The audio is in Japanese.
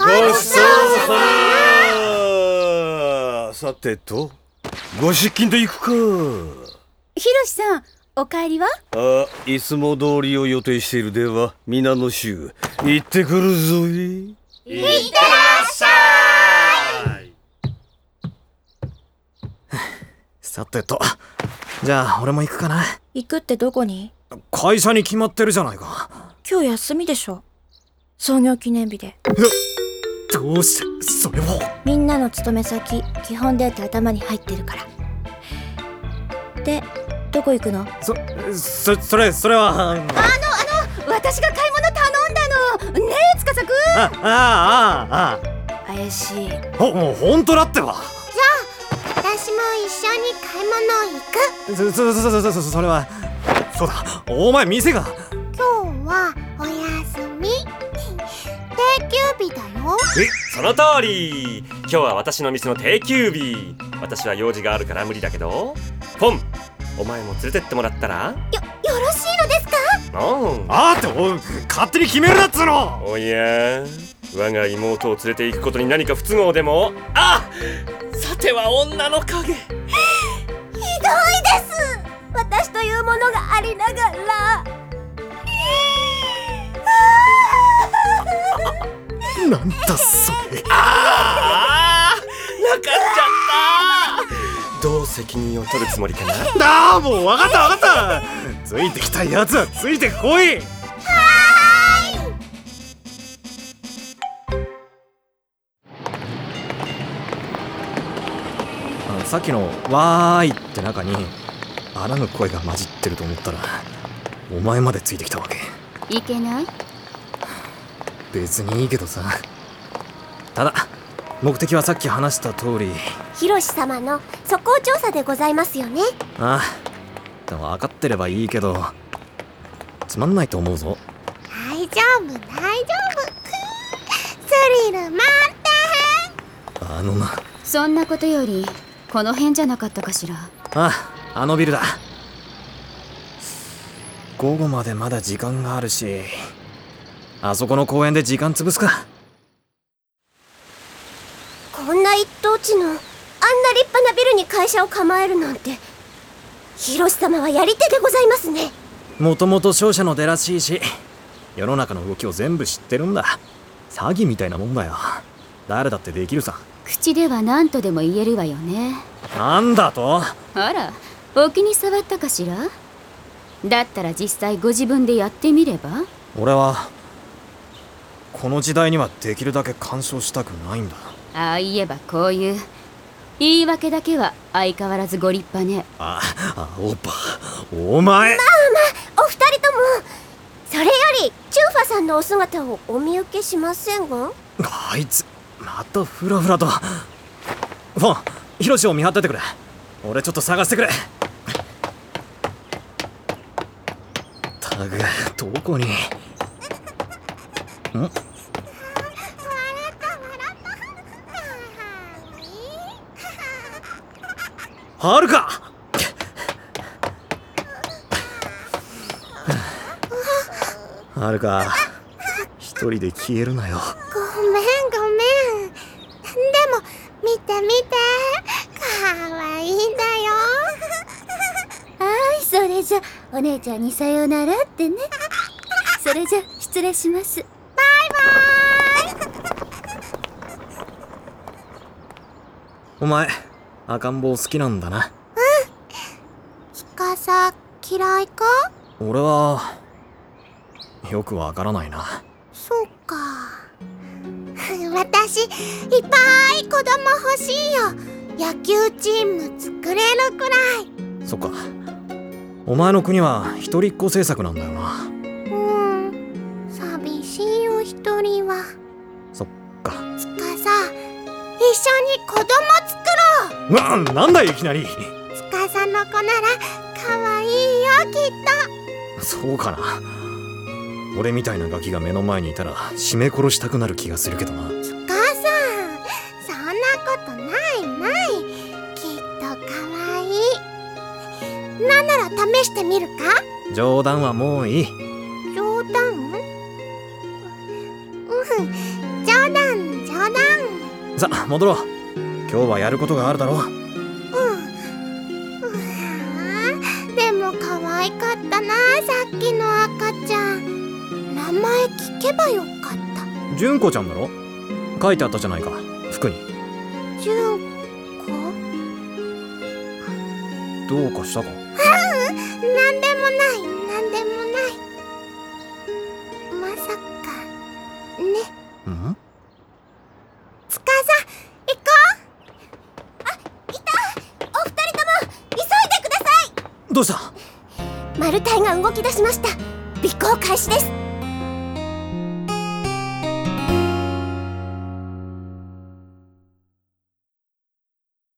ごちそうさま。さてと、ご出勤と行くか。 ひろしさん、お帰りは？ いつも通りを予定しているでは、皆の衆、行ってくるぞい。 いってらっしゃい。 さてと、じゃあ俺も行くかな。 行くってどこに？ 会社に決まってるじゃないか。 今日休みでしょ。創業記念日で。 どうしてそれを？ みんなの勤め先、基本データ頭に入ってるから。で、どこ行くの？ それは私が買い物頼んだの。ねえ、司くん。怪しい。 もう本当だってば。 私も一緒に買い物行く。 それはそうだ。お前店が今日はお休み。定休日だよ。 その通り。今日は私の店の定休日。私は用事があるから無理だけど、ポン、お前も連れてってもらったら？ よろしいのですか？ 勝手に決めるなっつうの。 おや、我が妹を連れて行くことに何か不都合でも？さては女の影。 ひどいです。私というものがありながら。 なんだそれ。 泣かっちゃった。どう責任を取るつもりかな？ もう分かったついてきたやつはついてこい。さっきのわーいって中にあらぬ声が混じってると思ったら、お前までついてきたわけ。 いけない？ 別にいいけどさ。ただ目的はさっき話した通り。 ひろし様の素行調査でございますよね。 でも分かってればいいけど、つまんないと思うぞ。 大丈夫スリル満点。 そんなことより、この辺じゃなかったかしら。 あのビルだ。午後までまだ時間があるし、あそこの公園で時間潰すか。 こんな一等地のあんな立派なビルに会社を構えるなんて、ひろし様はやり手でございますね。 もともと商社の出らしいし、世の中の動きを全部知ってるんだ。詐欺みたいなもんだよ。誰だってできるさ。 口では何とでも言えるわよね。 なんだと？ あら、お気に障ったかしら？だったら実際ご自分でやってみれば？ 俺はこの時代にはできるだけ干渉したくないんだ。 ああ言えばこういう言い訳だけは相変わらずご立派ね。 オパ、お前。 お二人とも。それよりチューファさんのお姿をお見受けしませんが。 あいつまたフラフラと。フォン、ヒロシを見張っててくれ。俺ちょっと探してくれ。タグどこに？はるか。はるか、一人で消えるなよ。 ごめん。でも見てかわいいんだよ。 はい、それじゃお姉ちゃんにさようならってね。それじゃ失礼します。 バイバーイ。 お前赤ん坊好きなんだな。 司嫌いか？ 俺はよくわからないな。 そうか。私いっぱい子供欲しいよ。野球チーム作れるくらい。 そっか。お前の国は一人っ子政策なんだよな。 寂しいよ一人は。 そっか。 司、一緒に子供作ろう。 なんだいきなり。 司の子なら可愛いよきっと。 そうかな。俺みたいなガキが目の前にいたら絞め殺したくなる気がするけどな。 司、そんなことないきっと可愛い。なんなら試してみるか？ 冗談はもういい。 冗談？冗談さあ戻ろう。今日はやることがあるだろう。 でも可愛かったな、さっきの赤ちゃん。名前聞けばよかった。 純子ちゃんだろ。書いてあったじゃないか、服に。 純子？ どうかしたか？ なんでもない、なんでもない。まさかね。 ん？ つかさ、行こう。あ、いた。お二人とも急いでください。 どうした？ マルタイが動き出しました。尾行開始です。